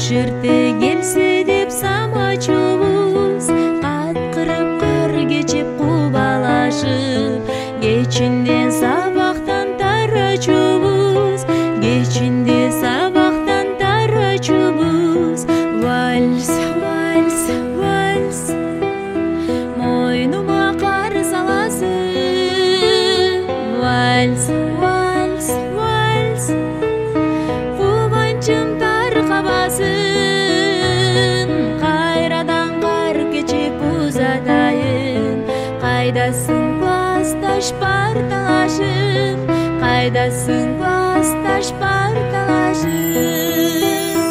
шерте келсе деп самачубуз, каткырып кар кечип кубалашып, кечинде сабактан тарачубуз, кечинде сабактан тарачубуз. Вальс, вальс, вальс, мойнума кар саласың. Вальс, вальс, вальс, кубанчым таркабасын, кайрадан кар кечип узатайын. Кайдасың классташ парталашым, кайдасың классташ парталашым.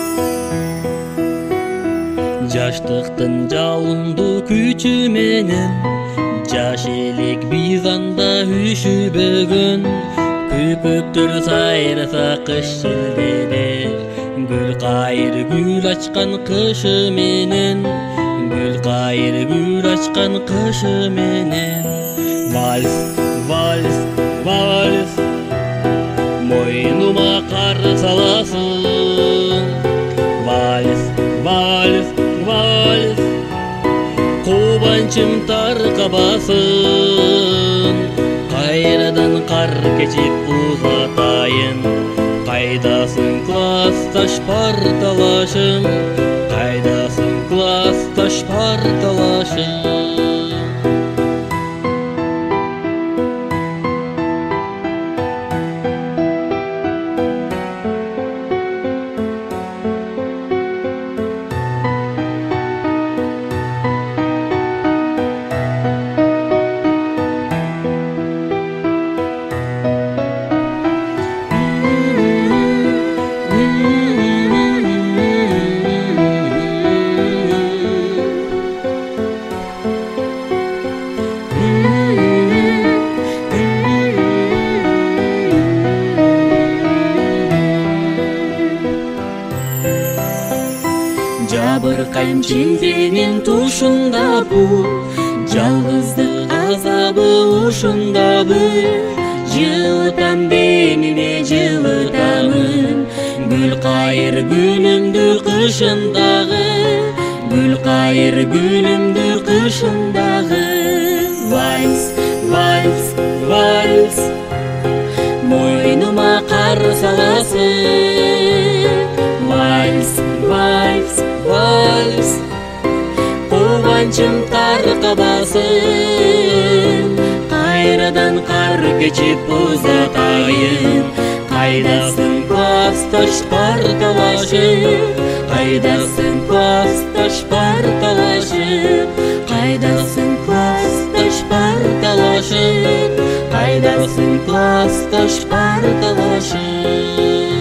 Жаштыктын жалындуу күчү менен жаш элек биз анда үшүбөгөн. Көпөктөр сайраса кыш желдеде, гүл кайыр гүл ачкан кышы менен, гүл кайыр гүл ачкан кышы менен. Вальс, вальс, вальс, мойнума кар саласың. Вальс, вальс, вальс, кубанчым таркабасын, кайрадан кар кечип узатайын. Кайдасың классташ парталашым, кайдасың классташ парталашым. Жабыркайм чилденин тушундабы, жалгыздык азабы ушундабы. Жылытам демиме жылытамын, гүл кайыр гүлүмдү кышындагы, гүл кайыр гүлүмдү кышындагы. Вальс, вальс, вальс, мойнума кар саласың. Вальс, вальс, вальс, кубанчым таркабасын, кайрадан кар кечип узатайын. Кайдасың классташ парталашым, кайдасың классташ парталашым, кайдасың классташ парталашым, кайдасың классташ парталашым.